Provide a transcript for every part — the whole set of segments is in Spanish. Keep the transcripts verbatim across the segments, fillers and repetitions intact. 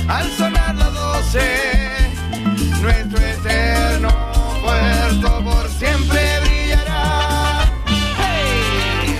al sonar las doce, nuestro eterno puerto por siempre brillará. ¡Hey!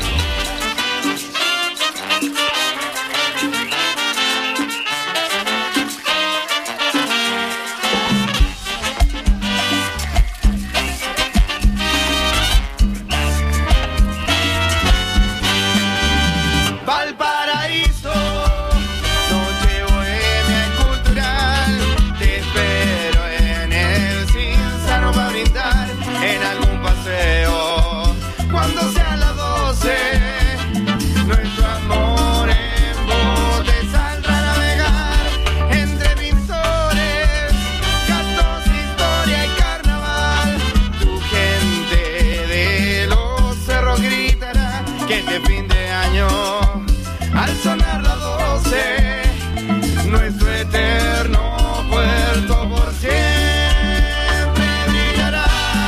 Valparaíso, noche bohemia y cultural, te espero en el Cinzano para brindar en algún paseo. Cuando sean las doce, nuestro amor en bote saldrá a navegar entre pintores, gastos, historia y carnaval. Tu gente de los cerros gritará que este fin de año, al sonar las doce, nuestro eterno puerto por siempre brillará.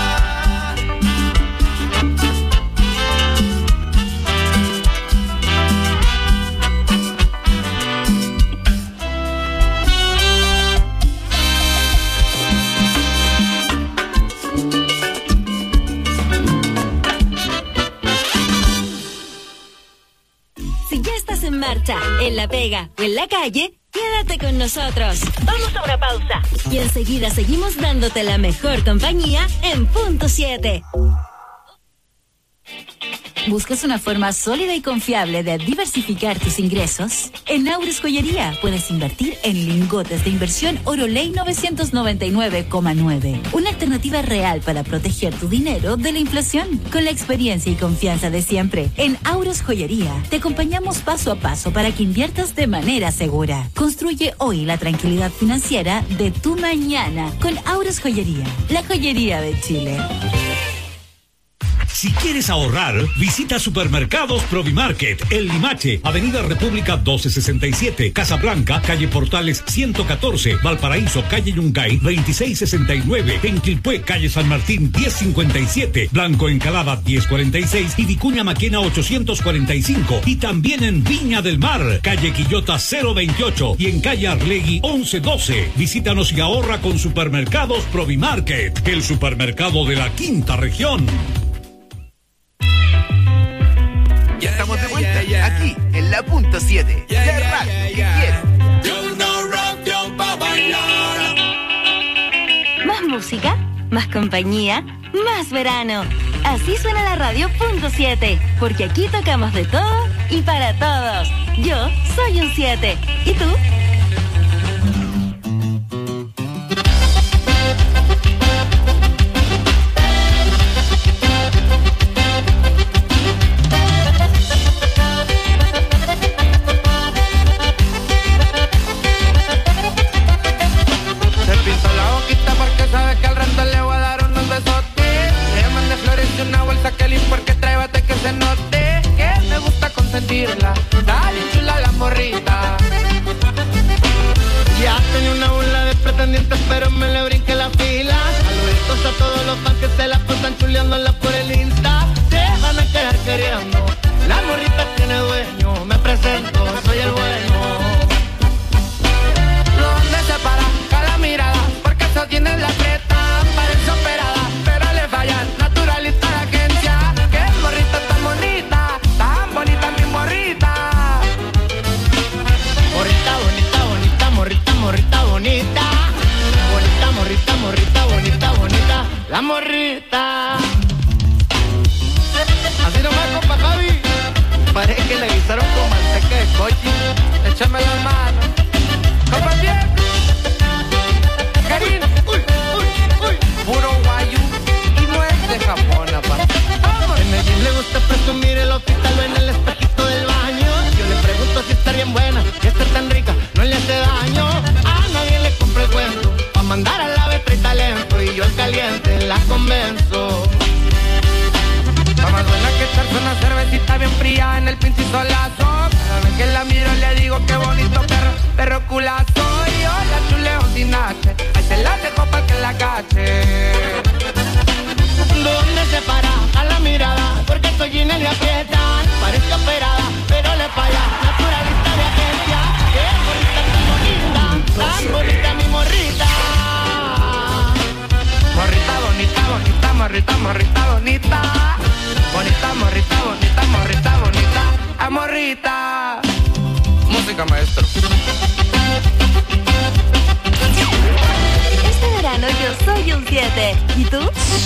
Si ya estás en marcha, en la pega o en la calle, quédate con nosotros. Vamos a una pausa y enseguida seguimos dándote la mejor compañía en Punto siete. ¿Buscas una forma sólida y confiable de diversificar tus ingresos? En Aures Joyería puedes invertir en lingotes de inversión Oroley novecientos noventa y nueve coma nueve. Una alternativa real para proteger tu dinero de la inflación. Con la experiencia y confianza de siempre, en Aures Joyería te acompañamos paso a paso para que inviertas de manera segura. Construye hoy la tranquilidad financiera de tu mañana con Aures Joyería, la joyería de Chile. Si quieres ahorrar, visita Supermercados Provimarket, El Limache, Avenida República doce sesenta y siete, Casablanca, calle Portales ciento catorce, Valparaíso, calle Yungay veintiséis sesenta y nueve, en Quilpué, calle San Martín diez cincuenta y siete, Blanco Encalada diez cuarenta y seis y Vicuña Maquena ochocientos cuarenta y cinco. Y también en Viña del Mar, calle Quillota cero veintiocho y en calle Arlegui once doce. Visítanos y ahorra con Supermercados Provimarket, el supermercado de la quinta región. Ya estamos de vuelta, yeah, yeah, yeah. Aquí en la Punto siete, yeah, la yeah, radio yeah, que yeah. quiero. Más música, más compañía, más verano. Así suena la radio Punto siete, porque aquí tocamos de todo y para todos. Yo soy un siete. ¿Y tú? Una bolsa que porque trae bate que se note que me gusta consentirla. Dale chula la morrita. Ya tenía una bola de pretendientes, pero me le brinqué la fila. Saluditos a todos los fans que se la pasan chuleándola por el Insta. Se van a quedar queriendo. La morrita tiene dueño. Me presento, soy el bueno. ¿Dónde se para? Cada mirada, porque eso tiene la creta. Parece operada, pero le fallan. Naturalista de agencia. Que morrita tan bonita, tan bonita mi morrita. Morrita bonita, bonita, morrita, morrita bonita. Bonita, morrita, morrita, bonita, bonita. La morrita. Así nomás, compa Javi. Parece que le guisaron con manteca de coche. Échame la mano. Compa Diego. Karina. Uy, uy, uy. Puro guayu. Y no es de Japón, aparte. En el gym le gusta presumir el hospital o en el espejito del baño. Yo le pregunto si está bien buena, si está tan rica, no le hace daño. A nadie le compra el cuento, pa' mandar a la vez trae talento. Y yo al caliente la convenzo. Pa' más buena que echarse una cervecita bien fría en el pinche solazo. Cada vez que la miro le digo qué bonito perro, perro culazo. Y yo la chuleo sin H, ahí se la dejo pa' que la cache. ¿Dónde se para? A la mirada, porque soy Gina y le aprietan. Parece operada, pero le falla. Naturalista de agencia, qué bonita, tan bonita. morrita, morrita bonita. Bonita, morrita, bonita, morrita, bonita. Amorrita. Música, maestro. Este verano yo soy un siete. ¿Y tú?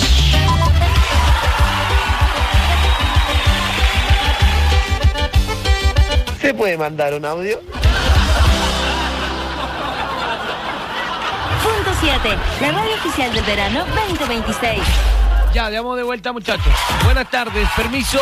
¿Se puede mandar un audio? Punto siete, la radio oficial del verano veinte veintiséis. Ya, damos de vuelta, muchachos. Buenas tardes, permiso.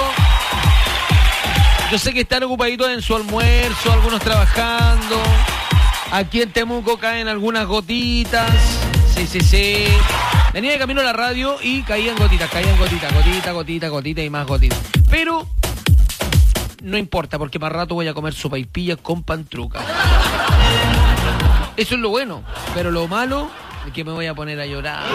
Yo sé que están ocupaditos en su almuerzo, algunos trabajando. Aquí en Temuco caen algunas gotitas. Sí, sí, sí. Venía de camino a la radio y caían gotitas, caían gotitas, gotita, gotita, gotita y más gotitas. Pero no importa, porque más rato voy a comer sopaipillas con pantruca. Eso es lo bueno, pero lo malo es que me voy a poner a llorar.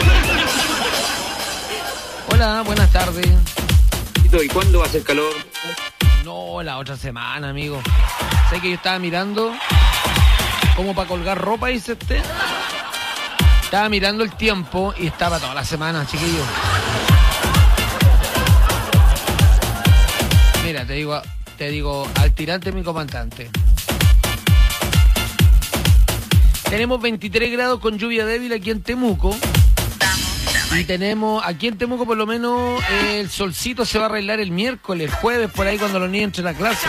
Hola, buenas tardes. ¿Y cuándo va a hacer calor? No, la otra semana, amigo. Sé que yo estaba mirando como para colgar ropa, dice usted. Estaba mirando el tiempo y estaba toda la semana, chiquillo. Mira, te digo, te digo, al tirante mi comandante. Tenemos veintitrés grados con lluvia débil aquí en Temuco. Y tenemos, aquí en Temuco por lo menos, eh, el solcito se va a arreglar el miércoles, el jueves, por ahí cuando los niños entren a clase.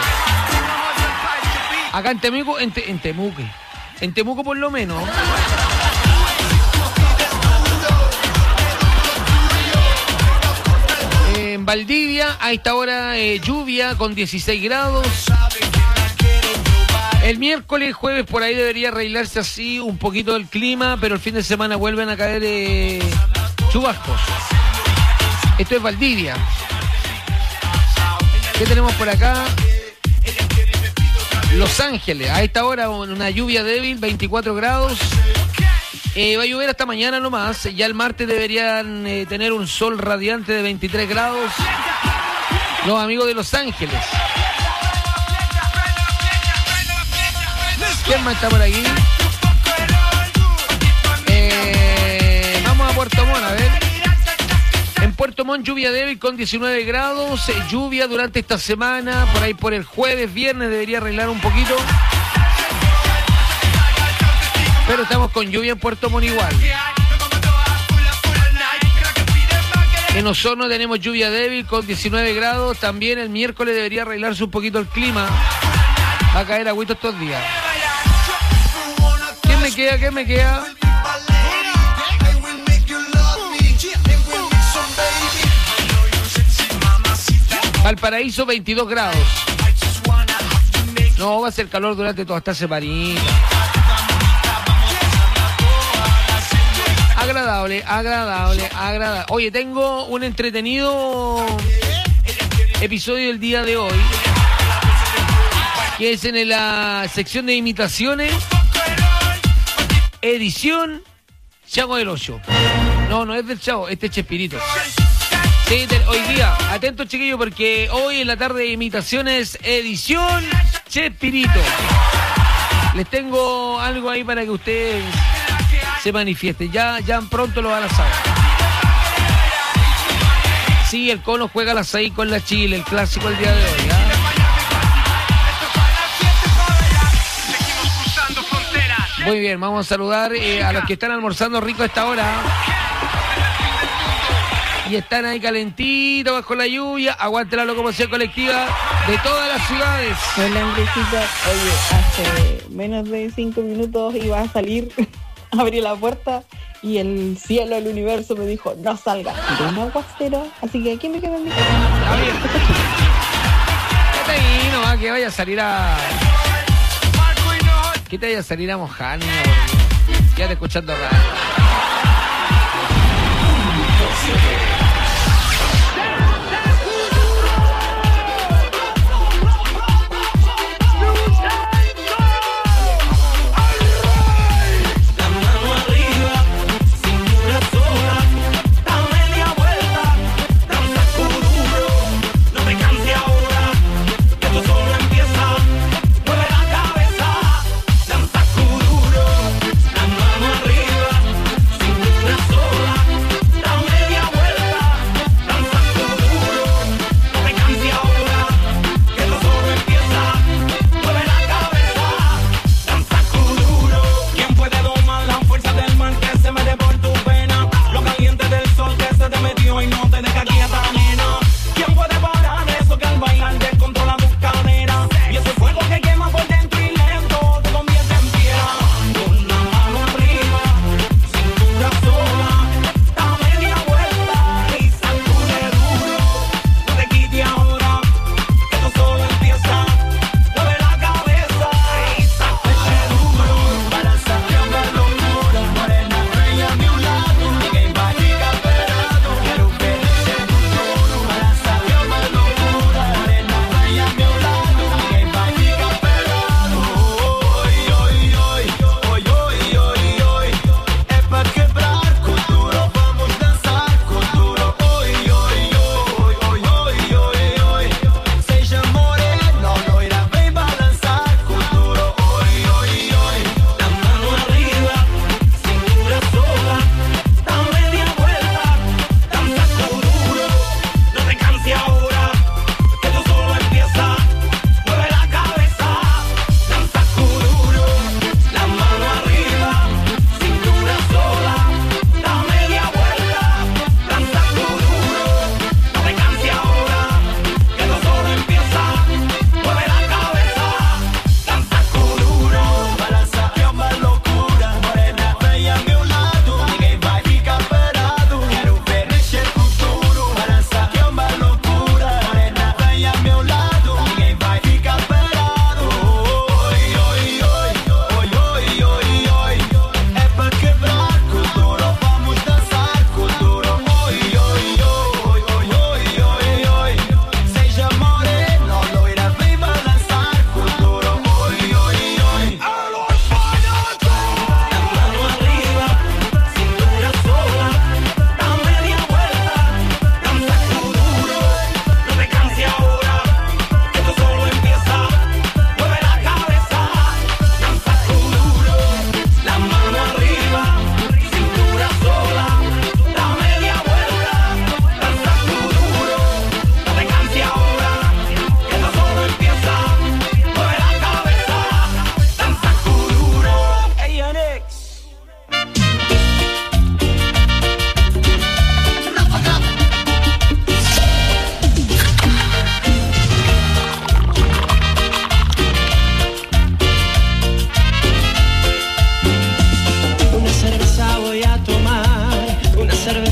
Acá en Temuco, en, te, en Temuco, en Temuco por lo menos. En Valdivia, a esta hora, eh, lluvia con dieciséis grados. El miércoles, jueves, por ahí debería arreglarse así un poquito el clima, pero el fin de semana vuelven a caer eh, chubascos. Esto es Valdivia. ¿Qué tenemos por acá? Los Ángeles, a esta hora una lluvia débil, veinticuatro grados. Eh, va a llover hasta mañana nomás. Ya el martes deberían eh, tener un sol radiante de veintitrés grados. Los amigos de Los Ángeles. ¿Quién más está por aquí? Eh, vamos a Puerto Montt, a ver. En Puerto Montt, lluvia débil con diecinueve grados. Eh, lluvia durante esta semana. Por ahí por el jueves, viernes debería arreglar un poquito. Pero estamos con lluvia en Puerto Montt igual. En Osorno tenemos lluvia débil con diecinueve grados. También el miércoles debería arreglarse un poquito el clima. Va a caer agüito estos días. ¿Qué me queda? ¿Qué me queda? Valparaíso, veintidós grados. No, va a ser calor durante toda esta semanita. Agradable, agradable, agradable. Oye, tengo un entretenido episodio del día de hoy, que es en la sección de imitaciones, edición Chavo del Ocho. No, no es del Chavo, este es Chespirito. Sí, de, hoy día, atentos chiquillos, porque hoy en la tarde de imitaciones, edición Chespirito. Les tengo algo ahí para que ustedes se manifiesten. Ya, ya pronto lo van a saber. Sí, el Cono juega a las seis con la Chile, el clásico el día de hoy. ¿Ya? Muy bien, vamos a saludar eh, a los que están almorzando rico a esta hora. Y están ahí calentitos bajo la lluvia. Aguante la locomoción colectiva de todas las ciudades. Hola, Andresita. Oye, hace menos de cinco minutos iba a salir, abrí la puerta y el cielo, el universo me dijo, no salga. Y un aguacero, así que aquí me quedo en mi casa. Está bien. Quédate ahí nomás, que vaya a salir a... Que te vaya a salir a mojar, niño. Quédate escuchando radio. Arriba, sin duda sola, da media vuelta.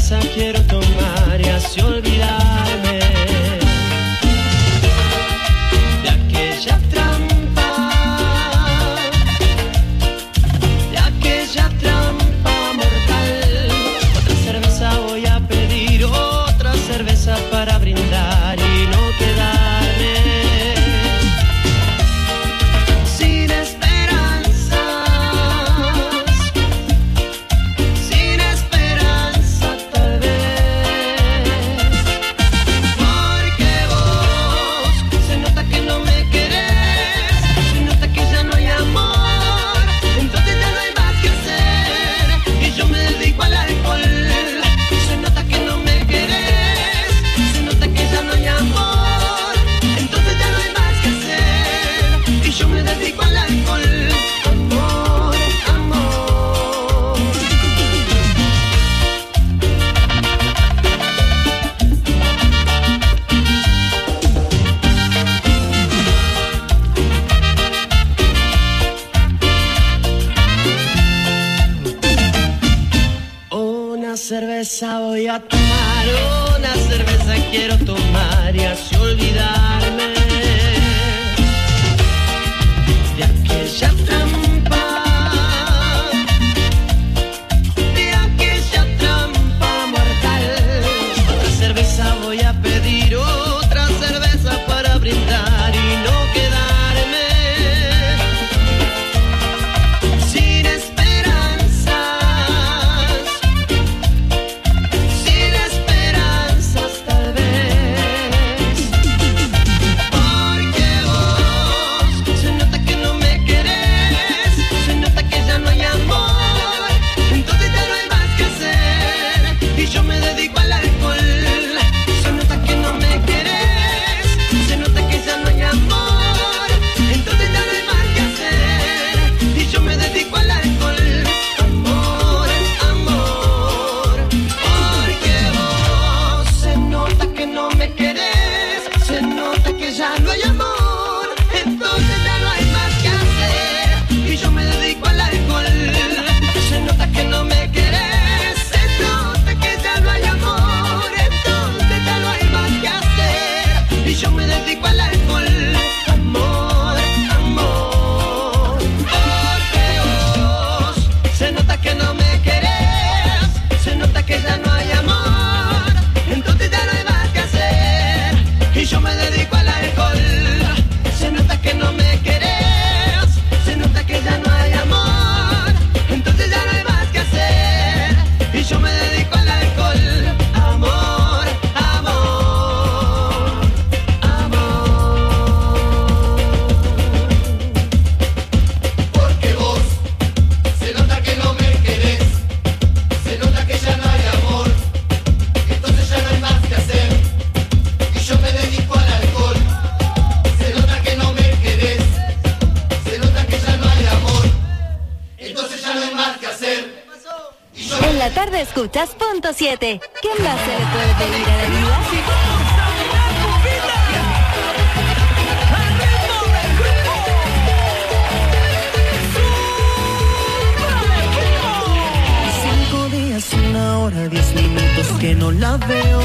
cerveza quiero tomar y así olvidarme de aquella trampa, de aquella trampa mortal. Otra cerveza voy a pedir, otra cerveza para brindar y no quedarme sin esperanzas, sin esperanza tal vez, porque vos se nota que no me querés, se nota que ya no hay amor, entonces ya no hay más que hacer y yo me dedico al alcohol. Se nota que no me querés, se nota que ya no hay amor, entonces ya no hay más que hacer y yo me dedico al alcohol. Amor, amor. Una cerveza voy a tomar, una cerveza quiero tomar y así olvidarme de aquella trampa, de aquella trampa mortal. Otra cerveza voy a pedir, otra cerveza para brindar y no quedarme sin esperanzas, sin esperanzas tal vez, porque vos se nota que no me querés, se nota que ya no hay amor, entonces ya no hay más que hacer y yo me dedico al alcohol. Se nota que no me querés, se nota que ya no hay amor, entonces ya no hay más que hacer y yo me dedico al alcohol. Amor, amor, porque vos se nota que no me querés, se nota que ya no hay amor, entonces ya no hay más que hacer y yo me dedico al alcohol. Se nota que no me querés, se nota que ya no hay amor, entonces ya no hay más que hacer y yo me dedico al alcohol. Amor, amor, porque vos se nota que no me querés, se nota que ya no hay amor, entonces ya no hay más que hacer y yo me dedico al alcohol. Se nota que no me querés, se nota que ya no hay amor, entonces ya no hay más que hacer y yo me dedico al alcohol. Amor, amor, amor. Porque vos se nota que no me querés, se nota que ya no hay amor, entonces ya no hay más que hacer y yo me dedico al alcohol. Se nota que no me querés, se nota que ya no hay amor, entonces ya no hay más que hacer y yo En la tarde escuchas punto siete. ¿Qué más se le puede pedir a la vida? Cinco días, una hora, diez minutos que no la veo.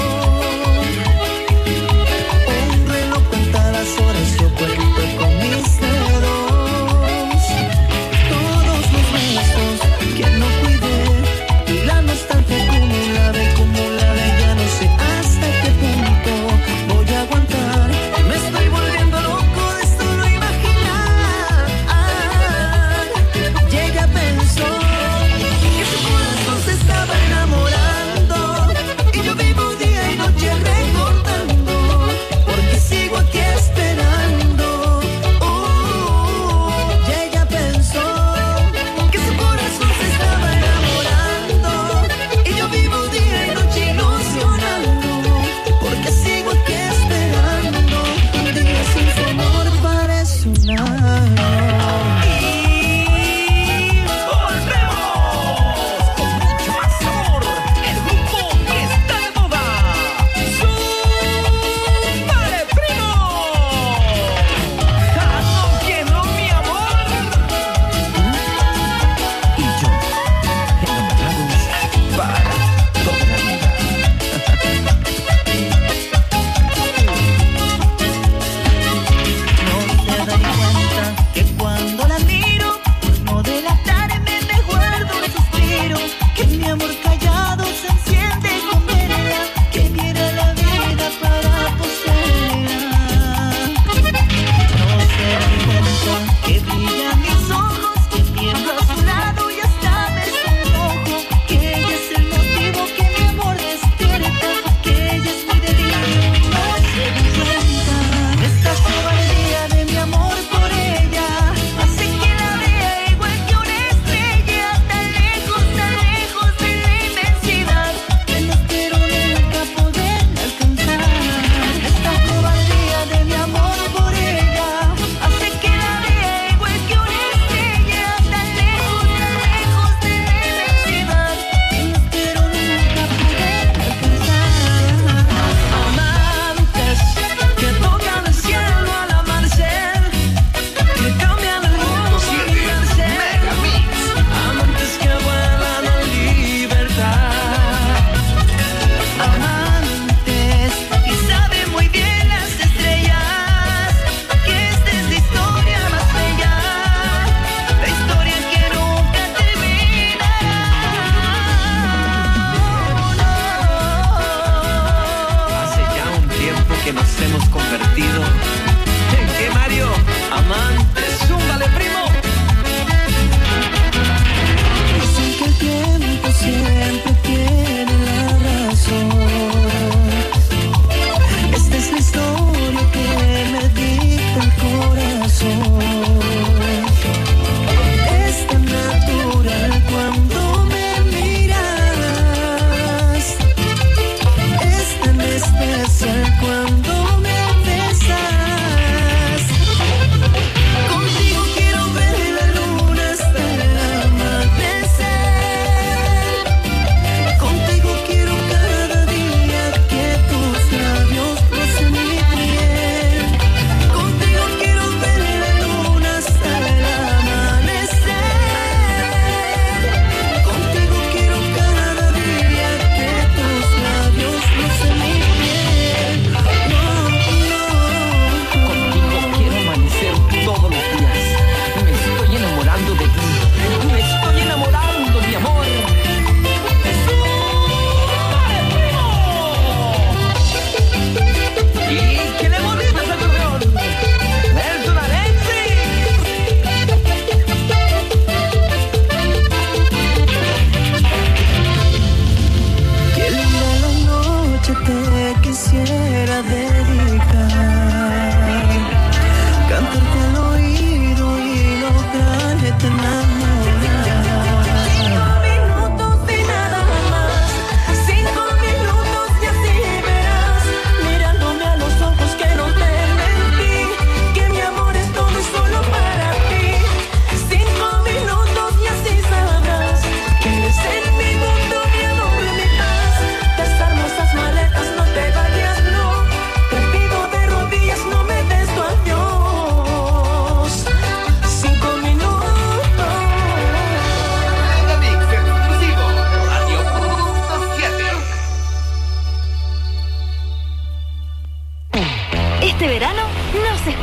Un reloj cuenta las horas, yo cuento con mis dedos. Todos los besos que no cuidé y la nostalgia acumulada, acumulada, ya no sé hasta qué punto voy a aguantar. Me estoy volviendo loco de solo imaginar. Y ella pensó que su corazón se estaba enamorando y yo vivo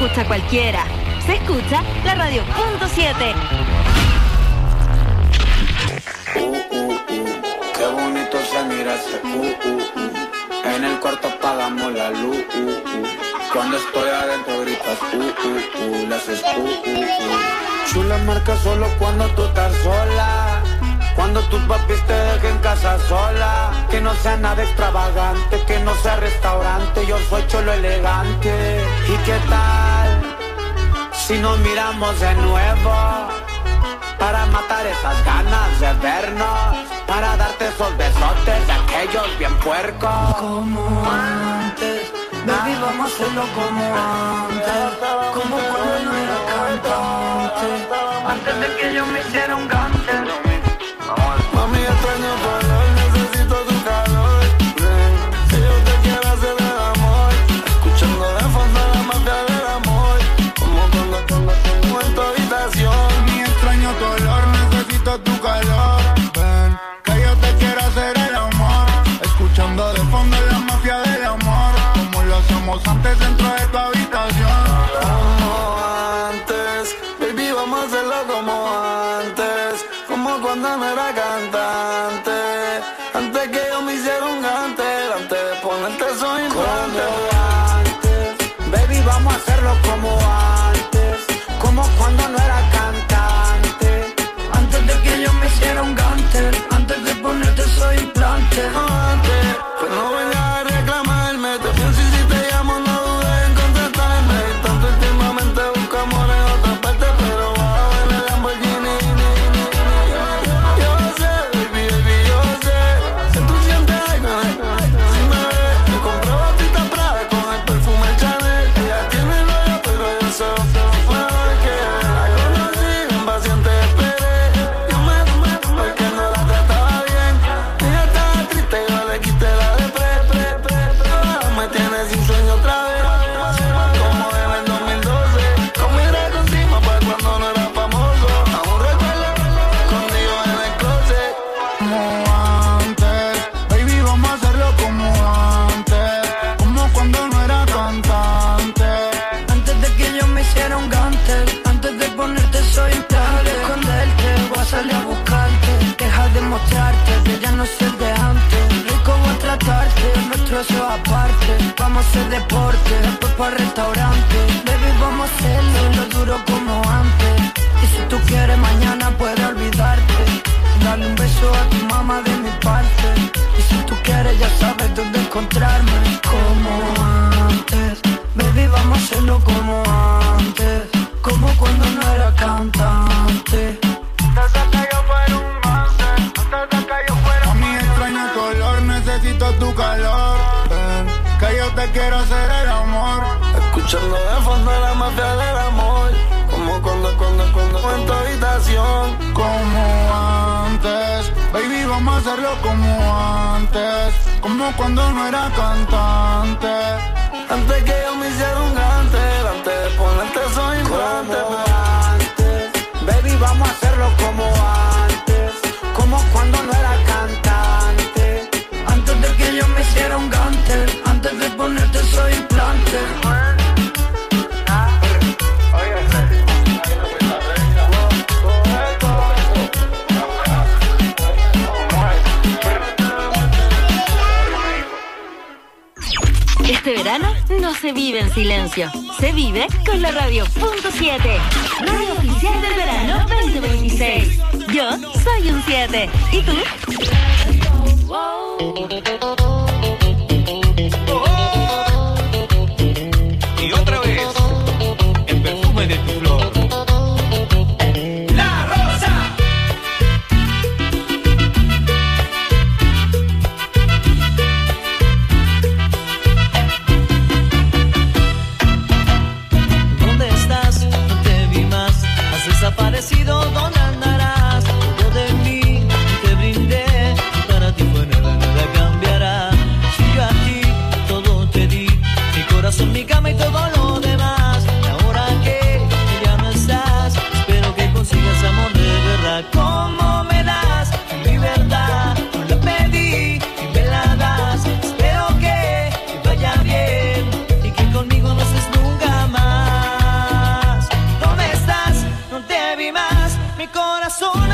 escucha cualquiera. Se escucha la radio punto siete. Uh, uh, uh, qué bonito se mira ese uh, uh, uh. En el cuarto apagamos la luz. Uh, uh. Cuando estoy adentro gritas uh, uh, uh. Le haces uh, uh, uh. Chula marca solo cuando tú estás sola. Cuando tus papis te dejen casa sola. Que no sea nada extravagante, que no sea restaurante. Yo soy cholo elegante. ¿Y qué tal si nos miramos de nuevo? Para matar esas ganas de vernos, para darte esos besotes de aquellos bien puercos. Como antes, baby, vamos a hacerlo como antes. Como cuando no era cantante, antes de que yo me hiciera un gante. Mami, extraño tu olor, necesito tu calor. Si yo te quiero hacer el amor, escuchando de fondo la mafia del amor. Como cuando cuando tengo en tu habitación. Extraño tu olor, necesito tu calor. Ven, que yo te quiero hacer el amor. Escuchando de fondo la mafia del amor. Como lo hacemos antes dentro de tu habitación. Como antes, baby, vamos a hacerlo como antes. Como cuando no era cantante. Antes que yo me hiciera un gante. Antes de ponerte soy implante. Como antes, baby, vamos a hacerlo como antes. Como cuando no era cantante. Antes de que yo me hiciera un gante. Antes de ponerte soy implante. Antes, pues no vengas a reclamarme. Te pienso y si te llamo no dudes en contestarme. Tanto últimamente busco amor en otra parte. Pero bajo en el Lamborghini. Yo sé, baby, baby, yo sé. Si tú sientes algo, si me ves, me compro botita Prada con el perfume Chanel. Ella tiene novio, pero yo sé. Sale a buscarte, deja de mostrarte que ya no soy de antes. Rico voy a tratarte, nuestro eso aparte. Vamos a hacer deporte, después para restaurante. Baby, vamos a hacerlo, lo duro como antes. Y si tú quieres mañana puedes olvidarte. Dale un beso a tu mamá de mi parte. Y si tú quieres ya sabes dónde encontrarme. Como antes, baby, vamos a hacerlo como antes. Como cuando no era cantante. Mami, extraño tu olor, necesito tu calor. Ven, que yo te quiero hacer el amor. Escuchando de fondo la mafia del amor. Como cuando, cuando, cuando en tu habitación. Como antes, baby, vamos a hacerlo como antes. Como cuando no era cantante. Antes que yo me hiciera un gante. Antes de ponerte soy implante. Baby, vamos a hacerlo como antes. Como cuando no era cantante. Antes de que yo me hiciera un gante. Antes de ponerte soy implante. Este verano no se vive en silencio, se vive con la radio punto siete, radio oficial del verano veinte veintiséis. Yo soy un siete, ¿y tú? Y otra vez, el perfume de tu flor. La Rosa. Desaparecido, ¿dónde andarás? Yo de mí te brindé, para ti fue nada, nada cambió.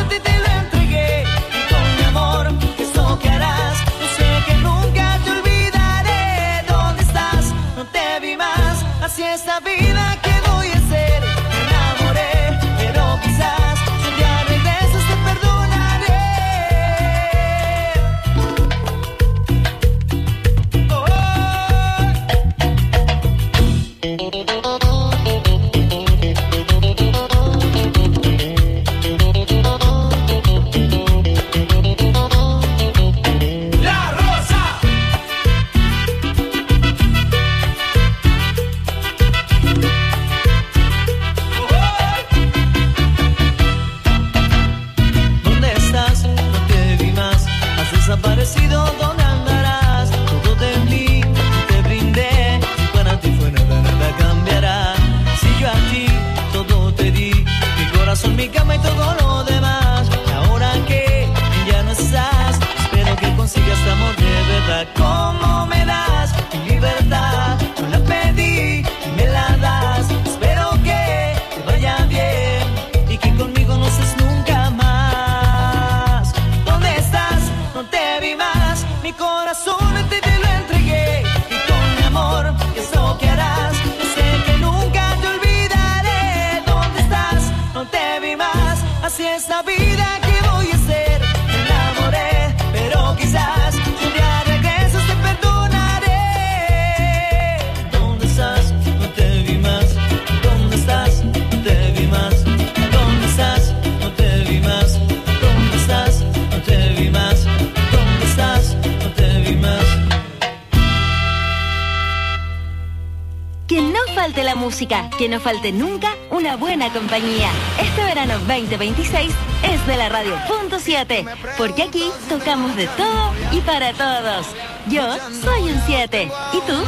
y te lo entregué. Y con mi amor, ¿qué es lo que harás? Yo sé que nunca te olvidaré. ¿Dónde estás? No te vi más. Así es la vida, ¿qué voy a hacer? Me enamoré, pero quizás si un día regresas te perdonaré. Oh, oh. Desaparecido, ¿dónde andarás? Todo te di, te brindé. Para ti fue nada, nada cambiará. Si yo a ti todo te di, mi corazón, mi cama y todo lo demás. Y ahora que ya no estás, espero que consigas este amor de verdad. ¿Cómo me das mi libertad? Yo la pedí y me la das. Espero que te vaya bien y que conmigo no seas nunca más. ¿Dónde estás? No te vi más, mi corazón te, te lo entregué. Y con mi amor, ¿qué es lo que harás? Yo sé que nunca te olvidaré. ¿Dónde estás? No te vi más. Así es la vida, ¿qué voy a hacer? Me enamoré, pero quizás si un día regresas te perdonaré. ¿Dónde estás? No te vi más. ¿Dónde estás? No te vi más. ¿Dónde estás? No te vi más. ¿Dónde estás? No te vi más. No te vi más. Que no falte la música, que no falte nunca una buena compañía. Este verano veinte veintiséis es de la radio punto siete, porque aquí tocamos de todo y para todos. Yo soy un siete. ¿Y tú?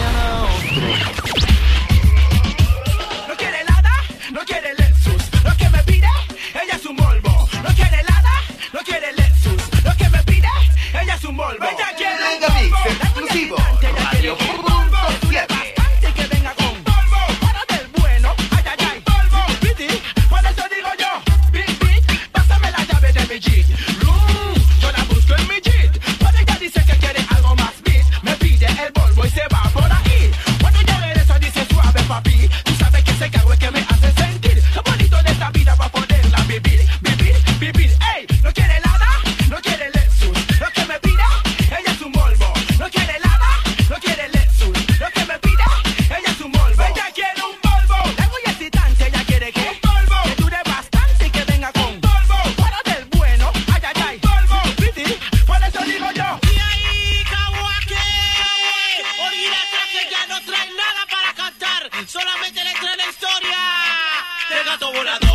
No quiere helada, no quiere Lexus. Lo que me pide, ella es un Volvo. No quiere helada, no quiere Lexus. Lo que me pide, ella es un Volvo. Ella quiere un Volvo. Exclusivo. Radio punto siete. Bastante que venga con Volvo. Para del bueno. Ay, ay, ay. Volvo. Piti. Por eso digo yo. Big, big. Pásame la llave de mi Jeep. Room. Yo la busco en mi Jeep. Cuando ella dice que quiere algo más beat, me pide el Volvo y se va por ahí. Cuando yo regreso dice suave papi. Tú sabes que ese cargo es que me hace sentir lo bonito de esta vida para poderla vivir. Vivir, vivir. Ey, no quiere nada, no quiere Lexus. Lo que me pide, ella es un Volvo. No quiere nada, no quiere Lexus. Lo que me pide, ella es un Volvo. Ella quiere un Volvo. Es muy excitante, ella quiere que un Volvo. Que dure bastante y que venga con Volvo. Para del bueno, ay, ay, ay. Volvo, piti, por eso digo yo. Y ahí, Kawake. Oiga, que ya no trae nada para cantar. Solamente le trae la historia del gato volador.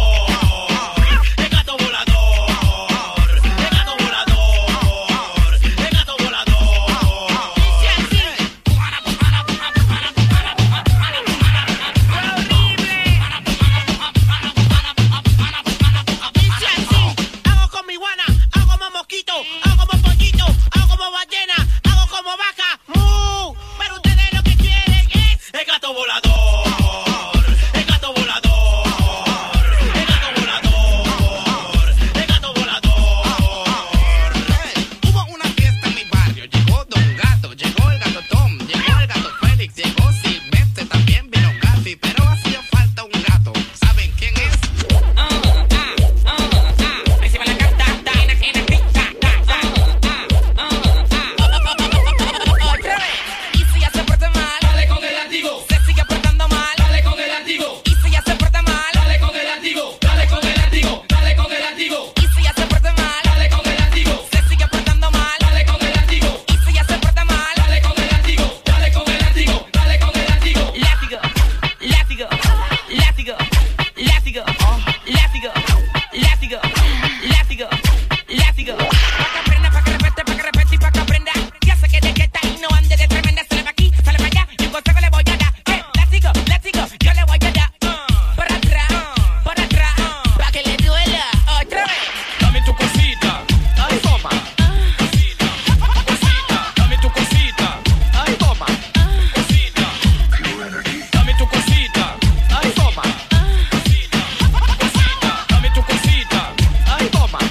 Toma.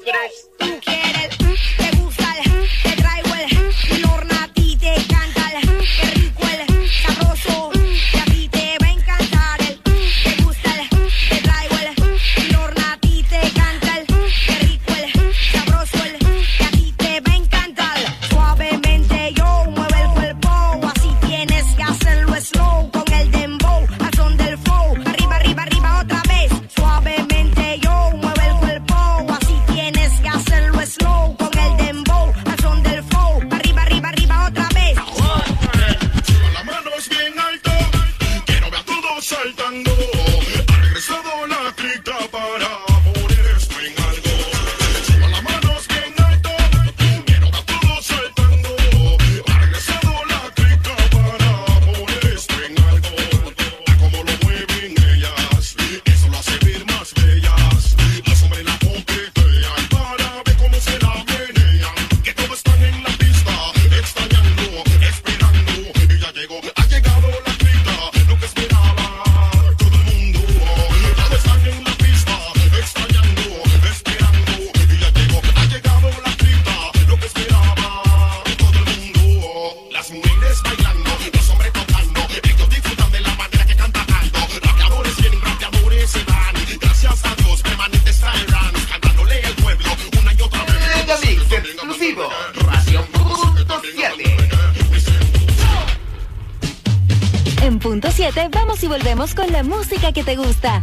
tres. Tú quieres, te gusta, te traigo el norna, a ti te encanta el qué rico el sabroso, y a ti te va a encantar el te gusta el te traigo el norna, a ti te encanta el qué rico el sabroso el y a ti te va a encantar. Suavemente yo mueve el cuerpo, así tienes que hacerlo slow con el dembow, al son del flow, arriba, arriba, arriba otra vez. Suavemente yo mueve el cuerpo, así tienes que hacerlo slow con el dembow, al son del flow, arriba, arriba, arriba otra vez. La mano es bien alta, quiero ver a todos saltando. Ha regresado la clica para poner esto en algo. Suba la mano es bien alta, quiero ver a todos saltando. Ha regresado la clica para poner esto en algo. Como lo mueven ellas, eso lo hace ver más bellas. Las hombres la coquetean para ver cómo se la menean. Que todos están en la pista, extrañando, esperando. Y ya llegó, ha llegado la clica, lo que esperaba todo el mundo. Todos están en la pista, extrañando, esperando. Y ya llegó, ha llegado la clica, lo que esperaba todo el mundo. Las mujeres bailando, los hombres tocando, ellos disfrutan de la manera que canta Aldo. Rapeadores vienen, rapeadores se van. Gracias a Dios, permanentes traerán, cantándole el pueblo una y otra vez. Mega Mix exclusivo, Radio Punto siete. En Punto siete vamos y volvemos con la música que te gusta.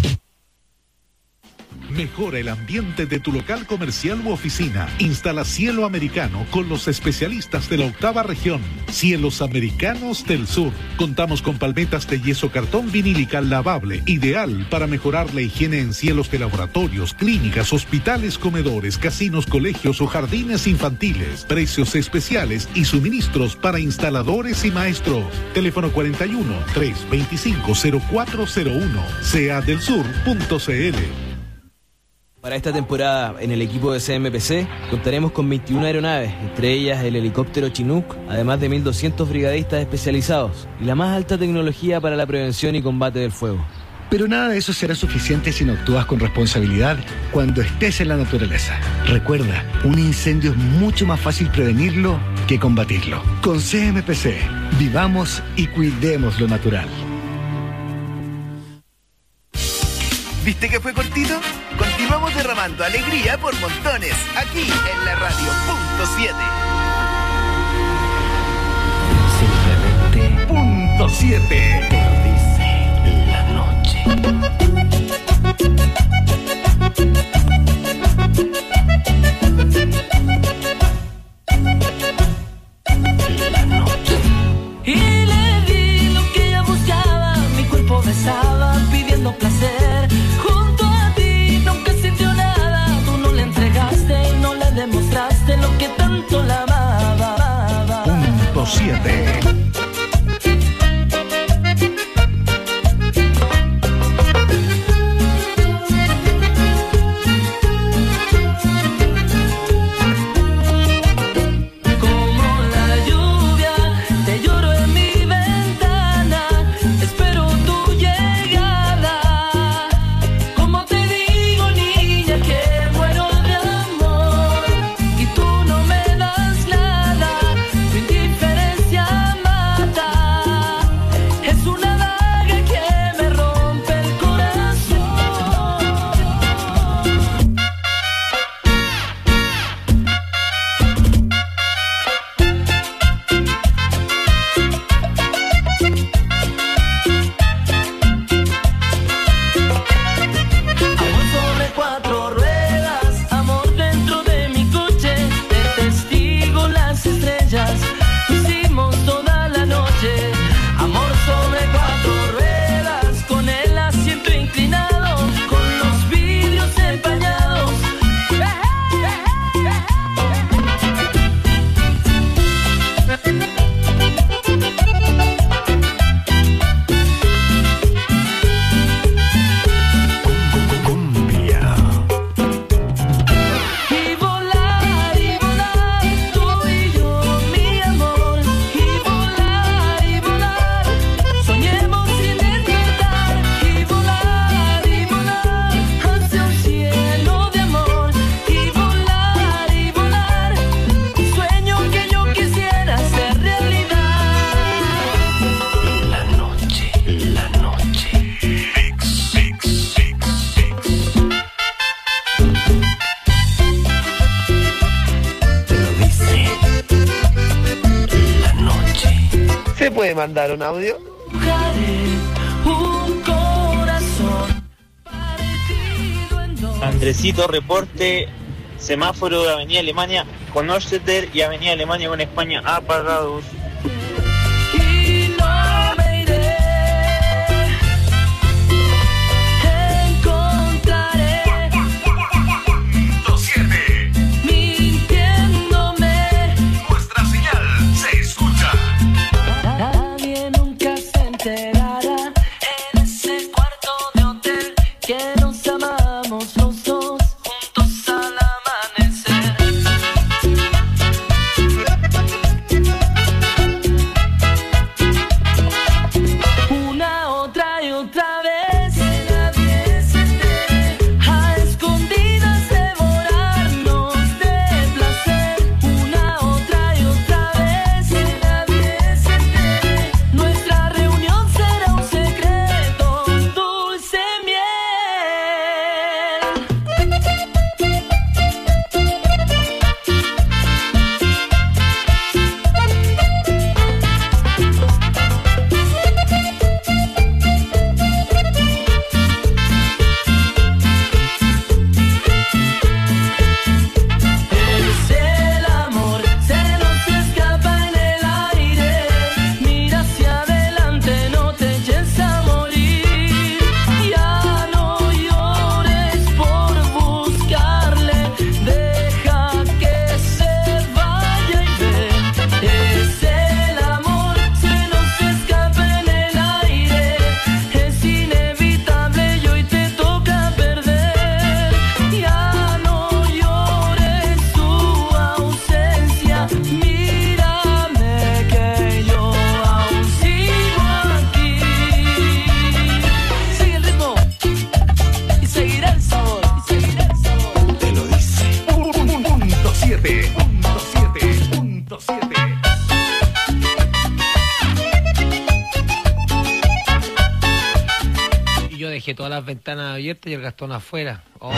Mejora el ambiente de tu local comercial u oficina. Instala Cielo Americano con los especialistas de la octava región. Cielos Americanos del Sur. Contamos con palmetas de yeso cartón vinílica lavable, ideal para mejorar la higiene en cielos de laboratorios, clínicas, hospitales, comedores, casinos, colegios o jardines infantiles. Precios especiales y suministros para instaladores y maestros. Teléfono cuarenta y uno, trescientos veinticinco, cero cuatro cero uno. C A del Sur punto C L. Para esta temporada, en el equipo de C M P C, contaremos con veintiuna aeronaves, entre ellas el helicóptero Chinook, además de mil doscientos brigadistas especializados y la más alta tecnología para la prevención y combate del fuego. Pero nada de eso será suficiente si no actúas con responsabilidad cuando estés en la naturaleza. Recuerda, un incendio es mucho más fácil prevenirlo que combatirlo. Con C M P C, vivamos y cuidemos lo natural. ¿Viste que fue cortito? Continuamos derramando alegría por montones, aquí en la Radio Punto siete. Simplemente Punto siete. Te lo dice la noche. La noche. Y le di lo que ella buscaba, mi cuerpo besaba pidiendo placer. Demostraste lo que tanto la amaba. Punto siete. puede mandar un audio? Un corazón Andresito, reporte, semáforo de Avenida Alemania con Orseter y Avenida Alemania con España apagados. y no me iré. Encontraré siete. mintiéndome. Nuestra señal se escucha. Nadie nunca se enterará en ese cuarto de hotel que nos amamos los dos juntos al amanecer. Una, otra y otra vez que nadie se entere, a escondidas devorarnos de placer. Una, otra y otra vez que nadie se entere, nuestra reunión será un secreto, dulce miel. Es el amor, se nos escapa en el aire. Mira hacia adelante, no te eches a morir. Ya no llores por buscarle, deja que se vaya y ve. Es el amor, se nos escapa en el aire. Es inevitable y hoy te toca perder. Ya no llores su ausencia, mírame que yo aún sigo aquí. Sigue el ritmo y seguirá el sabor, y seguirá el sabor. Te lo dice. Punto siete. Punto siete. Punto siete. Y yo dejé todas las ventanas abiertas y el Gastón afuera. Oh.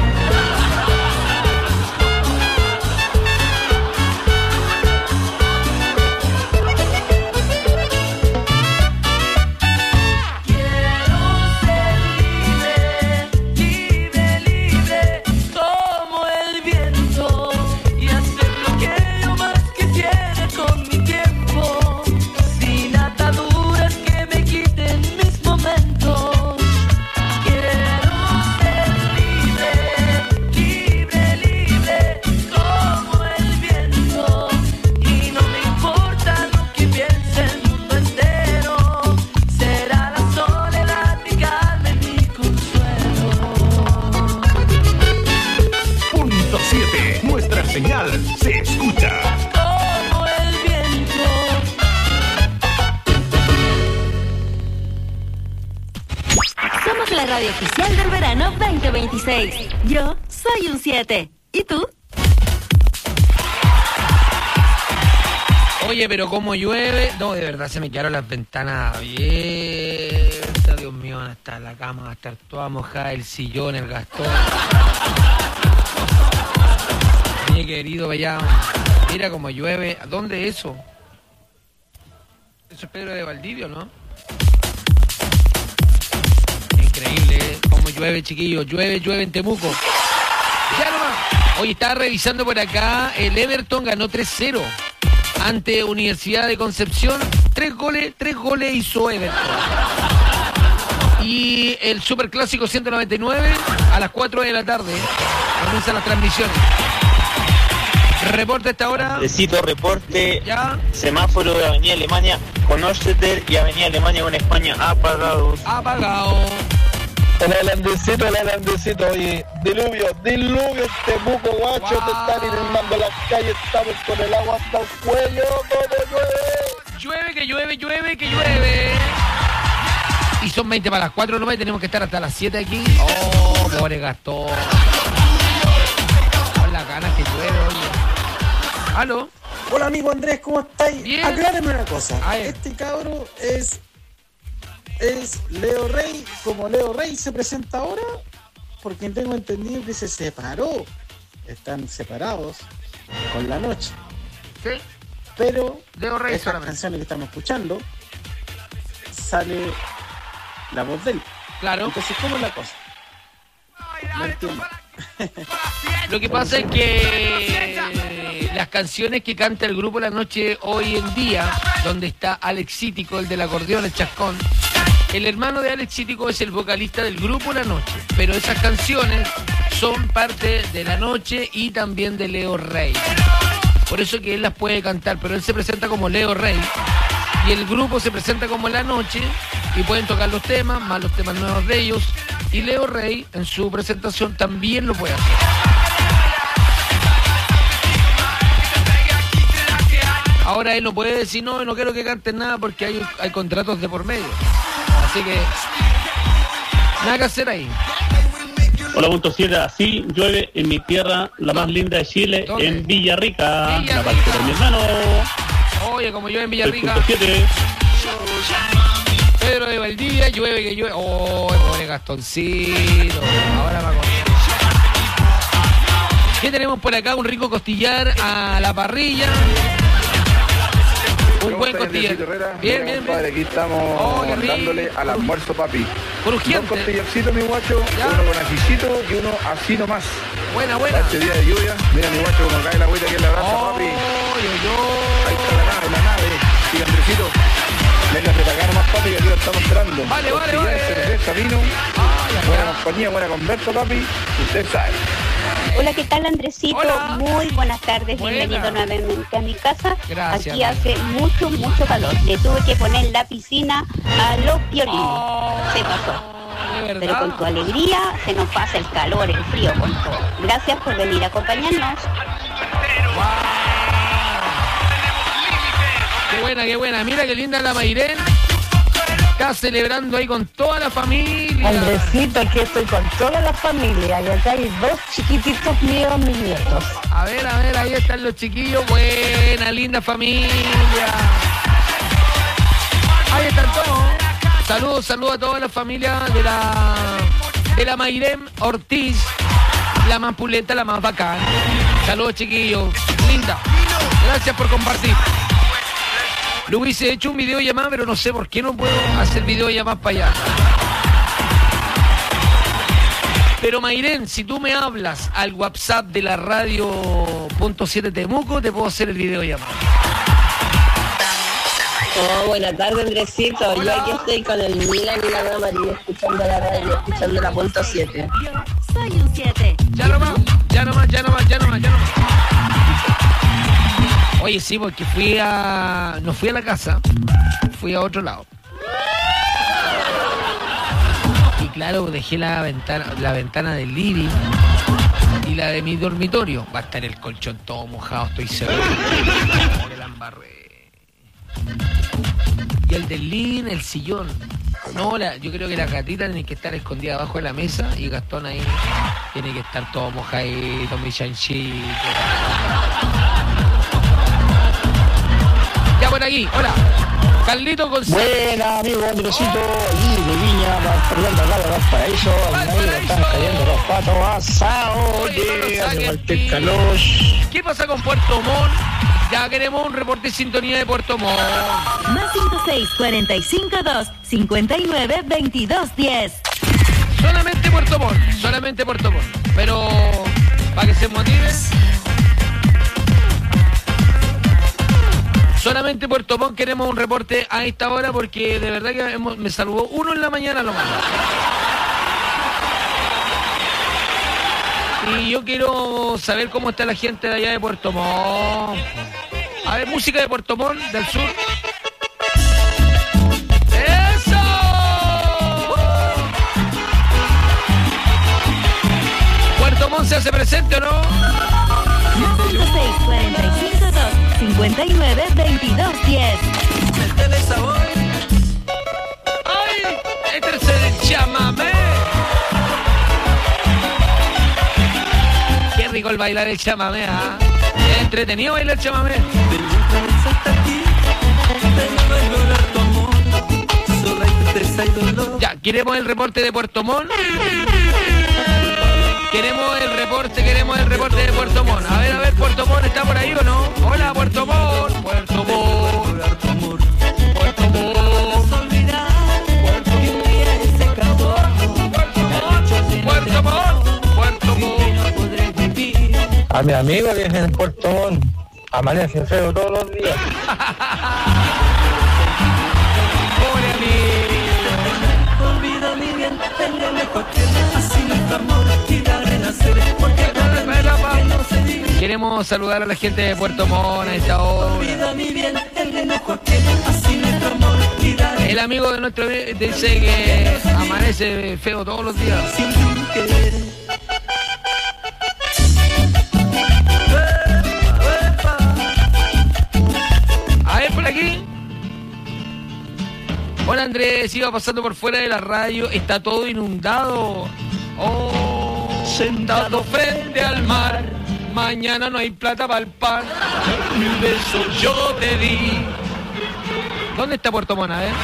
Libre, libre, como el viento, y hacer lo que yo más quisiera con mi tiempo, sin ataduras que me quiten mis momentos. Quiero ser libre, libre, libre, como el viento, y no me importa lo que piense el mundo entero. Será la soledad mi calma y mi consuelo. Punto siete. Nuestra señal se escucha. Como el viento. Somos la radio oficial del verano veinte veintiséis. Yo soy un siete. ¿Y tú? Oye, pero como llueve. No, de verdad se me quedaron las ventanas abiertas. Dios mío, van a estar la cama, va a estar toda mojada, el sillón, el Gastón. Mi querido, vaya. Mira cómo llueve. ¿Dónde es eso? Eso es Pedro de Valdivia, ¿no? Increíble, ¿eh? Cómo llueve, chiquillos. Llueve, llueve en Temuco. Ya nomás. Oye, estaba revisando por acá. El Everton ganó tres cero ante Universidad de Concepción. Tres goles, tres goles hizo Everton. Y el Superclásico ciento noventa y nueve a las cuatro de la tarde. Comienzan las transmisiones. Reporte a esta hora. Andresito, reporte, Ya. semáforo de Avenida Alemania con Orseter y Avenida Alemania con España apagados. Apagado. El Andresito, el Andresito, oye, diluvio, diluvio, Temuco, guacho, te están inundando las calles, estamos con el agua hasta el cuello, todo llueve. Llueve, que llueve, llueve, que llueve. Y son veinte para las cuatro nomás y tenemos que estar hasta las siete aquí. Oh, pobre Gastón. Con las ganas que llueve, oye. ¿Aló? Hola amigo Andrés, ¿cómo estáis? Bien. Aclárame una cosa. A ver. Este cabro es es Leo Rey, como Leo Rey se presenta ahora, porque tengo entendido que se separó. Están separados con la noche. ¿Sí? pero Leo Rey estas solamente. canciones que estamos escuchando sale la voz de él. Claro. Entonces, ¿cómo es la cosa? No entiendo. Lo que pasa es que las canciones que canta el grupo La Noche hoy en día, donde está Alex Cítico, el del acordeón, el chascón, el hermano de Alex Cítico es el vocalista del grupo La Noche, pero esas canciones son parte de La Noche y también de Leo Rey. Por eso que él las puede cantar, pero él se presenta como Leo Rey y el grupo se presenta como La Noche y pueden tocar los temas, más los temas nuevos de ellos, y Leo Rey en su presentación también lo puede hacer. Ahora él no puede decir, no, no quiero que canten nada porque hay, hay contratos de por medio. Así que nada que hacer ahí. Hola, punto siete, así llueve en mi tierra, la más linda de Chile, ¿dónde? en Villarrica, Villarrica. la parte de mi hermano. Oye, como llueve en Villarrica. punto siete. Pedro de Valdivia, llueve que llueve. Oh, pobre Gastoncito. Ahora va a comer. ¿Qué tenemos por acá? Un rico costillar a la parrilla. Un buen costillar. Bien, bien, bien. Aquí estamos Oh, qué rico. dándole al almuerzo, papi. Crujiente. Dos costillarcitos, mi guacho, Ya. uno con ajicito y uno así nomás. Buena, buena. Este día de lluvia, mira mi guacho como cae la agüita aquí en la brasa, papi. Ahí está la nave, la nave. Sí, Andresito. Venga, se pagar más, papi, que aquí lo estamos entrando. Vale, vale, Costillar, vale. cerveza, vino. Buena compañía, buena conversa, papi. Usted sabe. Hola, ¿qué tal, Andresito? Hola. Muy buenas tardes, Buena. bienvenido nuevamente a mi casa. Gracias, Aquí María. hace mucho, mucho calor. Le tuve que poner la piscina a los violines. Se pasó. Pero con tu alegría se nos pasa el calor, el frío, con todo. Gracias por venir a acompañarnos. Qué buena, qué buena. Mira qué linda la Mairén. Está celebrando ahí con toda la familia. Andresito, aquí estoy con toda la familia y acá hay dos chiquititos míos, mis nietos. A ver, a ver, ahí están los chiquillos. Buena, linda familia. Ahí están todos. Saludos, saludos a toda la familia de la de la Mairén Ortiz. La más pulenta, la más bacán. Saludos, chiquillos. Linda. Gracias por compartir. Lo hubiese hecho un videollamada, pero no sé por qué no puedo hacer videollamadas para allá. Pero Mairén, si tú me hablas al WhatsApp de la radio punto siete Temuco, te puedo hacer el videollamada. Oh, buenas tardes, Andresito. Yo aquí estoy con el Milan y la Ana María escuchando la radio, escuchando la punto siete. Soy un siete. Ya nomás, ya nomás, ya nomás, ya nomás, ya nomás. Oye, sí, porque fui a... no fui a la casa, fui a otro lado. Y claro, dejé la ventana, la ventana del living y la de mi dormitorio. Va a estar el colchón todo mojado, estoy seguro. Que la embarré. Y el del living, el sillón. No, la, yo creo que las gatitas tienen que estar escondidas abajo de la mesa y Gastón ahí tiene que estar todo mojadito, mi chanchito. Ya por aquí, hola. Carlito con... Buena, amigo Andresito, aquí de Viña, perdón, acá de Valparaíso, ahí están cayendo los patos asados, oye, hace falta el calor. ¿Qué pasa con Puerto Montt? Ya queremos un reporte de sintonía de Puerto Montt. Más cinco seis cuatro cinco dos cinco nueve veintidós diez. Solamente Puerto Montt, solamente Puerto Montt. Pero para que se motiven, solamente Puerto Montt queremos un reporte a esta hora porque de verdad que hemos, me saludó uno en la mañana lo más. Y yo quiero saber cómo está la gente de allá de Puerto Montt. A ver, música de Puerto Montt, del sur. ¡Eso! ¿Puerto Montt se hace presente o no? cinco seis cuatro cinco dos cinco nueve veintidós diez. Métele sabor. ¡Ay! Este es el chamamé. Qué rico el bailar el chamamé, ¿ah? ¿eh? Es entretenido bailar el chamamé. Ya, queremos el reporte de Puerto Montt. Queremos el reporte, queremos el reporte de Puerto Montt. A ver, a ver, Puerto Montt, ¿está por ahí o no? Hola, Puerto Montt. Puerto mi amigo que es en Puerto Montt. Amanece feo todos los días. Pobre amigo. Olvida mi bien, el de lejos tiene así nuestro amor y la renacer. Porque queremos saludar a la gente de Puerto Montt a esta hora. Olvida mi bien, el de lejos tiene así nuestro amor y la renacer. El amigo de nuestro dice que amanece feo todos los días. Sin querer. A ver por aquí. Hola Andrés, iba pasando por fuera de la radio, está todo inundado. Oh, sentado frente al mar, mañana no hay plata para el pan. Mil besos yo te di. ¿Dónde está Puerto Montt, eh?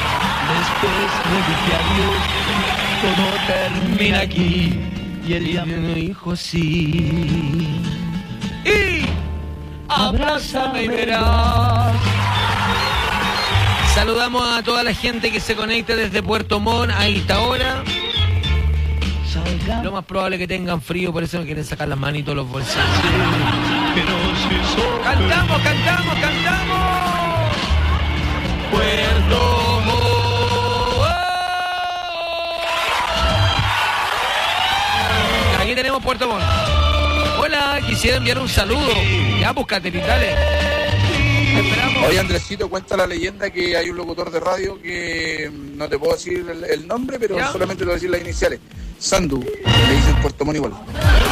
Después me dije adiós, todo termina aquí. Y el día me dijo sí. Y abrázame y verás. Saludamos a toda la gente que se conecta desde Puerto Montt a esta hora. Lo más probable es que tengan frío, por eso no quieren sacar las manitos los bolsillos. ¡Cantamos, cantamos, cantamos! Puerto Montt. Aquí tenemos Puerto Montt. Hola, quisiera enviar un saludo. Ya, búscate, dale. Oye, Andresito, cuenta la leyenda que hay un locutor de radio que no te puedo decir el, el nombre, pero ¿ya? Solamente te voy a decir las iniciales. Sandu, le dicen Puerto Montt igual.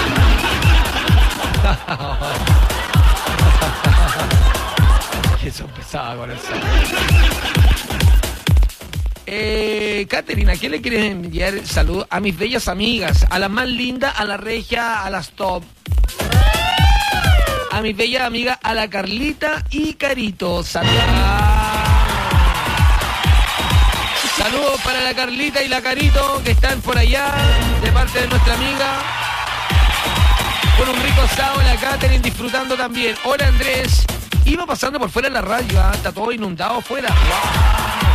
Que son pesadas con eso. Eh, Caterina, ¿qué le quieres enviar saludos a mis bellas amigas? A las más lindas, a la regia, a las top. A mis bellas amigas, a la Carlita y Carito. Saludos. Saludos para la Carlita y la Carito que están por allá, de parte de nuestra amiga. Con un rico asado, la Catherine disfrutando también. Hola Andrés, iba pasando por fuera de la radio, ¿eh? Está todo inundado afuera. Wow.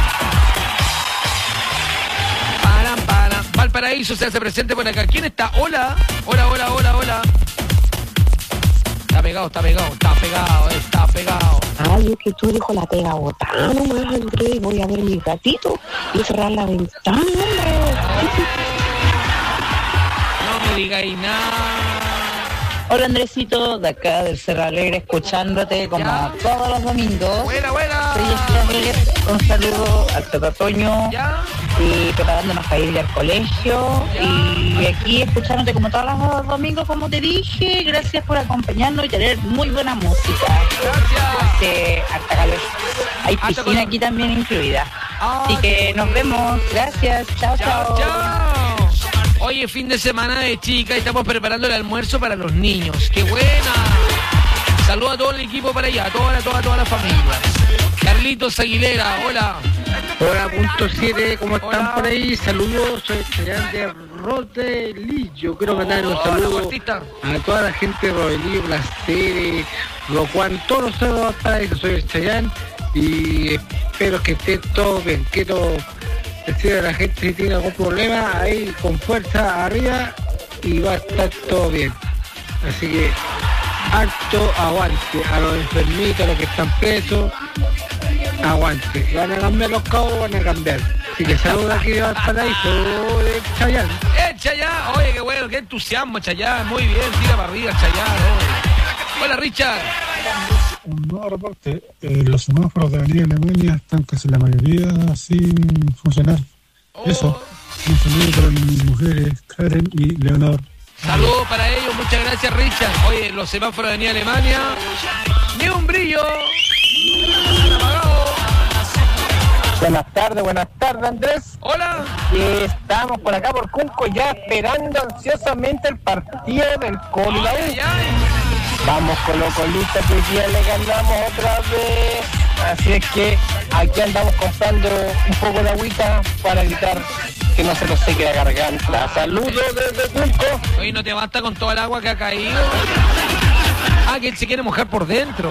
Paran, paran. Valparaíso se hace presente por acá. ¿Quién está? Hola, hola, hola, hola, hola. Está pegado, está pegado, está pegado, está pegado. Ay, es que tú dijo la pega botada nomás, Andrés. Voy a ver mi gatito y cerrar la ventana, hombre. No me digáis nada. Hola, Andresito, de acá del Cerro Alegre, escuchándote como ¿ya? Todos los domingos. Buena, buena. Soy Jesús Miguel, un saludo al Tata Toño. ¿Ya? Y preparándonos para ir al colegio. ¿Ya? Y aquí escuchándote como todos los domingos, como te dije. Gracias por acompañarnos y tener muy buena música. Gracias. Hace harta calor. Hay Hasta piscina con... aquí también incluida. Oh, así que nos vemos. Gracias. Chao, chao. Chao, chao. Oye, fin de semana de chica y estamos preparando el almuerzo para los niños. ¡Qué buena! Saludos a todo el equipo para allá, a toda, toda, toda la familia. Carlitos Aguilera, hola. Hola, punto siete, ¿cómo están hola. Por ahí? Saludos, soy Chayán de Rodelillo. Quiero mandar un saludo a toda la gente de Rodelillo, Placeres, Rojuan, todos los saludos para eso. Soy el Chayán y espero que esté todo bien. Quiero decirle a la gente si tiene algún problema, ahí con fuerza arriba y va a estar todo bien. Así que alto aguante a los enfermitos, a los que están presos, aguante. Van a cambiar los cabos, van a cambiar. Así que saludos aquí de Valparaíso, de Chayán. ¡Eh, Chayán! Oye, qué bueno, qué entusiasmo, Chayán. Muy bien, tira para arriba, Chayán. Oye. Hola, Richard. Un nuevo reporte. Eh, los semáforos de Avenida Alemania están casi la mayoría sin funcionar. Oh. Eso. Un saludo para mis mujeres, Karen y Leonor. Saludos para ellos, muchas gracias, Richard. Oye, los semáforos de Avenida Alemania, ni un brillo. Buenas tardes, buenas tardes, Andrés. Hola. Y estamos por acá por Cunco ya esperando ansiosamente el partido del Colo y la U. Vamos con los colistas que hoy día le ganamos otra vez. Así es que aquí andamos comprando un poco de agüita para evitar que no se nos seque la garganta. Saludos desde Cunco. Oye, ¿no te basta con toda el agua que ha caído? Ah, que él se quiere mojar por dentro.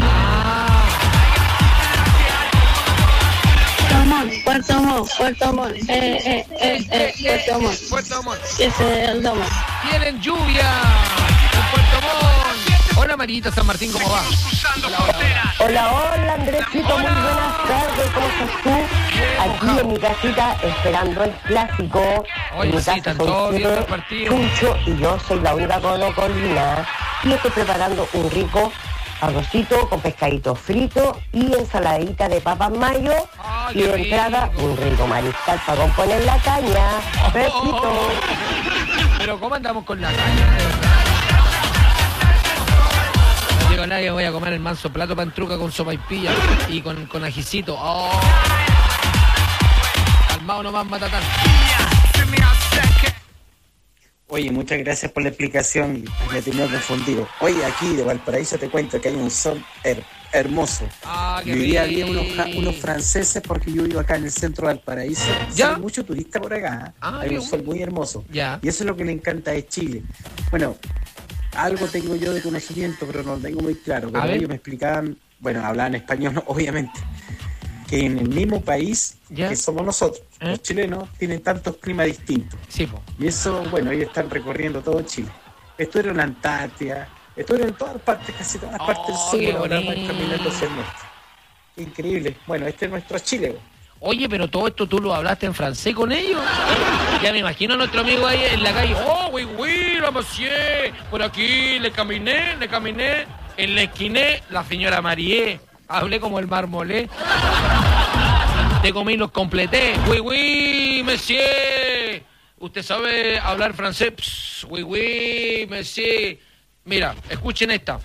Puerto Montt, Puerto Montt, eh, eh, eh, eh, Puerto Montt. Puerto Montt. Ese es el domo. Tienen lluvia en Puerto Montt. Hola Marita San Martín, ¿cómo va? Hola, hola Andresito, muy buenas tardes, ¿cómo estás tú? Aquí en mi casita esperando el clásico. Oye, en mi sí, casa están son todos viendo siete, el partido. Chucho y yo soy la única colocolina. Y estoy preparando un rico arrocito con pescadito frito y ensaladita de papas mayo. Ay, y de qué entrada rico. un rico mariscal para componer la caña. Besito. Pero ¿cómo andamos con la caña? No digo a nadie, voy a comer el manso plato pantruca con sopaipilla y con, con ajicito. Oh. Calmado nomás, matatán. Oye, muchas gracias por la explicación, me tenía confundido. Oye, aquí de Valparaíso te cuento que hay un sol her- hermoso. Ah, qué Yo diría había rico. unos, ja- unos franceses porque yo vivo acá en el centro de Valparaíso. ¿Ya? Hay mucho turista por acá. Ah, hay qué un sol muy hermoso. Ya. Y eso es lo que le encanta de Chile. Bueno, algo tengo yo de conocimiento, pero no lo tengo muy claro. Pero A ver. ellos me explicaban, bueno, hablaban español, ¿no? Obviamente, que en el mismo país ¿Ya? que somos nosotros, ¿Eh? los chilenos, tienen tantos climas distintos. Sí, po. Y eso, bueno, ellos están recorriendo todo Chile. Estuvieron en la Antártida, estuvieron en todas partes, casi todas las partes del Oh, sur, qué ahora van bonito. caminando hacia el norte. Increíble. Bueno, este es nuestro Chile. Oye, pero todo esto tú lo hablaste en francés con ellos. Ya me imagino a nuestro amigo ahí en la calle. Oh, oui, oui, la monsieur. Por aquí le caminé, le caminé. En la esquiné, la señora Marie. Hablé como el marmolé. Te comí los completé. Oui, oui, monsieur. ¿Usted sabe hablar francés? Pss, oui, oui, monsieur. Mira, escuchen esta.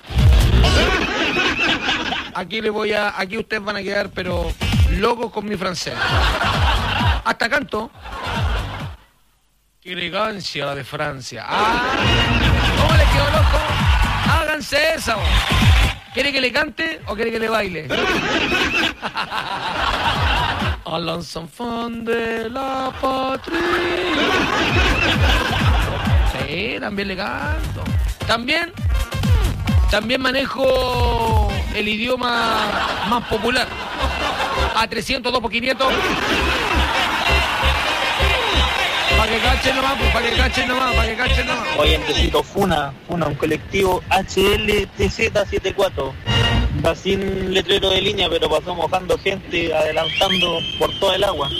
Aquí le voy a... Aquí ustedes van a quedar, pero locos con mi francés. Hasta canto. Qué elegancia la de Francia. Ah, ¿cómo le quedó loco? Háganse esa. vos. ¿Quiere que le cante o quiere que le baile? A los enfants de la patria. Sí, también le canto. También, también manejo el idioma más popular. A trescientos, dos por quinientos. Para que cachen nomás, pues, para que cachen nomás, para que cachen nomás. Oye, necesito Funa, Funa, un colectivo H L T Z setenta y cuatro. Va sin letrero de línea, pero pasó mojando gente, adelantando por todo el agua.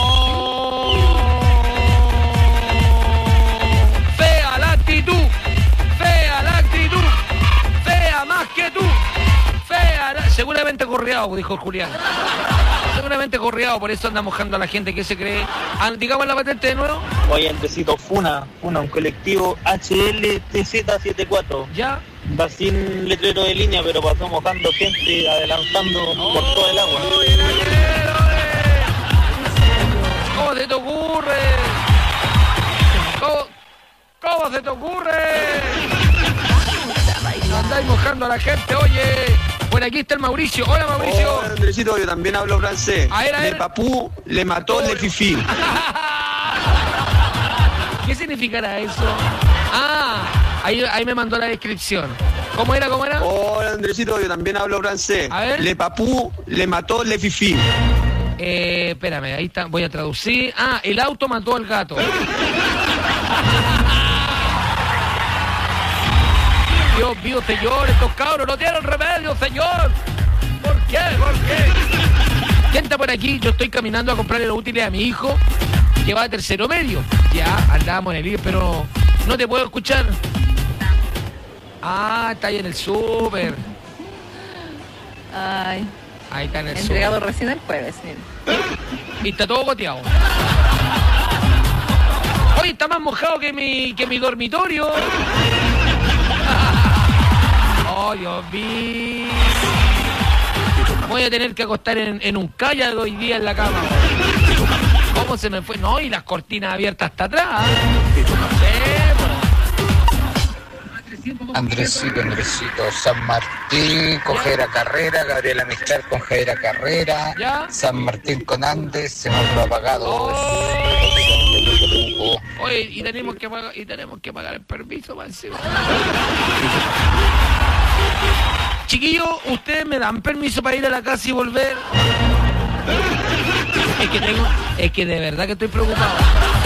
Fea la actitud, fea la actitud, fea más que tú, fea la... Seguramente correado, dijo Julián. Seguramente correado, por eso anda mojando a la gente que se cree. Ah, digamos la patente de nuevo. Oye, necesito Funa, Funa, un colectivo H L T Z setenta y cuatro. ¿Ya? Va sin letrero de línea, pero pasó mojando gente, adelantando por todo el agua. ¿Cómo se te ocurre? ¿Cómo, cómo se te ocurre? Andáis mojando a la gente, oye. Por aquí está el Mauricio. Hola, Mauricio. Hola, Andresito, yo también hablo francés. A ver, a ver. Le papú le mató le fifi. ¿Qué significará eso? Ah, ahí, ahí me mandó la descripción. ¿Cómo era, cómo era? Hola, Andresito, yo también hablo francés. A ver. Le papú le mató le fifi. Eh, espérame, ahí está, voy a traducir. Ah, el auto mató al gato. Dios mío, señor, estos cabros no tienen remedio, señor. ¿Por qué? ¿Por qué? ¿Quién está por aquí? Yo estoy caminando a comprarle los útiles a mi hijo, que va a tercero medio. Ya, andamos en el I E, pero no te puedo escuchar. Ah, está ahí en el súper. Ay. Ahí está en el súper. Entregado recién el jueves, miren. Y está todo goteado. Hoy está más mojado que mi, que mi dormitorio. Oh, Dios mío. Voy a tener que acostar en, en un kayak hoy día en la cama. ¿Cómo se me fue? No, y las cortinas abiertas hasta atrás. Andresito, Andresito, San Martín con Jera Carrera, Gabriela Mistral con Jera Carrera, ¿Ya? San Martín con Andes, semáforo apagado. Oye, y tenemos que pagar, y tenemos que pagar el permiso para encima. Chiquillos, ¿ustedes me dan permiso para ir a la casa y volver? Es que tengo, es que de verdad que estoy preocupado.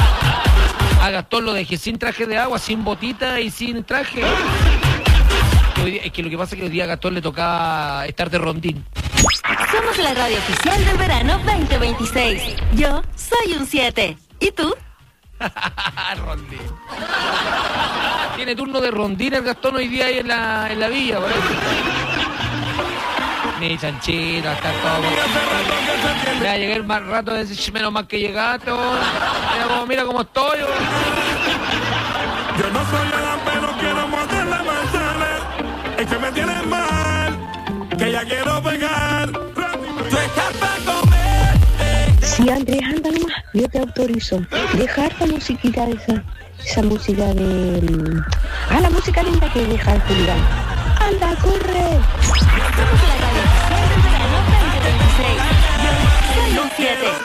A Gastón lo dejé sin traje de agua, sin botita y sin traje. Que hoy día- es que lo que pasa es que hoy día a Gastón le tocaba estar de rondín. Somos la radio oficial del verano veinte veintiséis. Yo soy un siete. ¿Y tú? Rondín. Tiene turno de rondín el Gastón hoy día ahí en la, en la villa, por eso. Ni chanchita, está todo. Me va a llegar más rato de decir menos mal que llegaste. Oh. Mira cómo, mira cómo estoy. Oh. Yo no soy Adán, pero quiero morder la manzana. Es que me tienes mal, que ya quiero pegar. Tú estás para comer. Sí, Andrés, anda nomás, yo te autorizo. Deja esta musiquita, esa, esa música de... mm, Ah, la música linda que deja el Julián. ¡Anda, corre! Somos la radio oficial del verano veinte veintiséis. Yo soy un siete.